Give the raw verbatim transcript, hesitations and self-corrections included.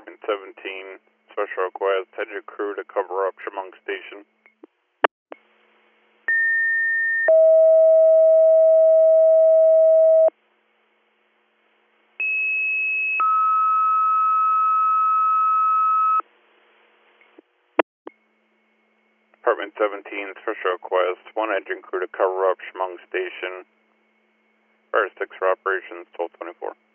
Department seventeen, special request, engine crew to cover up Chemung Station. Department seventeen, special request, one engine crew to cover up Chemung Station. Fire six for operations, twelve twenty-four.